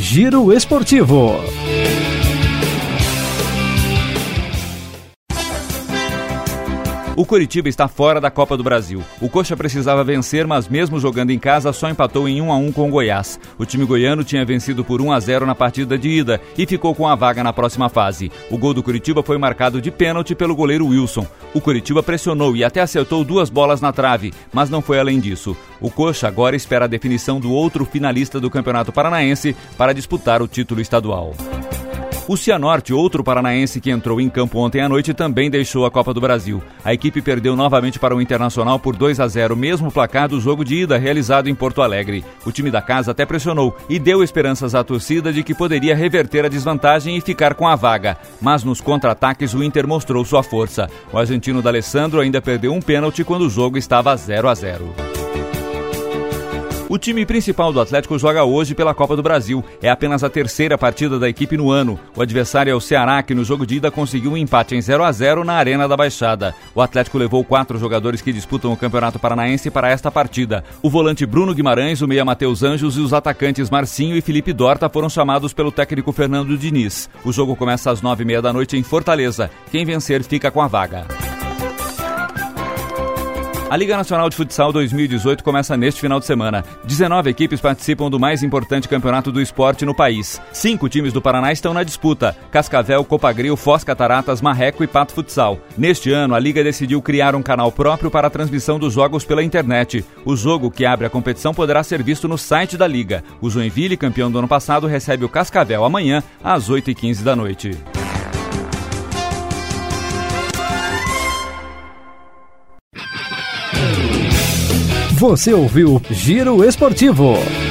Giro Esportivo. O Coritiba está fora da Copa do Brasil. O Coxa precisava vencer, mas mesmo jogando em casa, só empatou em 1-1 com o Goiás. O time goiano tinha vencido por 1-0 na partida de ida e ficou com a vaga na próxima fase. O gol do Coritiba foi marcado de pênalti pelo goleiro Wilson. O Coritiba pressionou e até acertou 2 bolas na trave, mas não foi além disso. O Coxa agora espera a definição do outro finalista do Campeonato Paranaense para disputar o título estadual. O Cianorte, outro paranaense que entrou em campo ontem à noite, também deixou a Copa do Brasil. A equipe perdeu novamente para o Internacional por 2-0, mesmo placar do jogo de ida realizado em Porto Alegre. O time da casa até pressionou e deu esperanças à torcida de que poderia reverter a desvantagem e ficar com a vaga. Mas nos contra-ataques o Inter mostrou sua força. O argentino D'Alessandro ainda perdeu um pênalti quando o jogo estava 0-0. O time principal do Atlético joga hoje pela Copa do Brasil. É apenas a terceira partida da equipe no ano. O adversário é o Ceará, que no jogo de ida conseguiu um empate em 0-0 na Arena da Baixada. O Atlético levou 4 jogadores que disputam o Campeonato Paranaense para esta partida. O volante Bruno Guimarães, o meia Matheus Anjos e os atacantes Marcinho e Felipe Dorta foram chamados pelo técnico Fernando Diniz. O jogo começa às 9h30 da noite em Fortaleza. Quem vencer fica com a vaga. A Liga Nacional de Futsal 2018 começa neste final de semana. 19 equipes participam do mais importante campeonato do esporte no país. 5 times do Paraná estão na disputa: Cascavel, Copagril, Foz Cataratas, Marreco e Pato Futsal. Neste ano, a Liga decidiu criar um canal próprio para a transmissão dos jogos pela internet. O jogo que abre a competição poderá ser visto no site da Liga. O Joinville, campeão do ano passado, recebe o Cascavel amanhã, às 8h15 da noite. Você ouviu Giro Esportivo.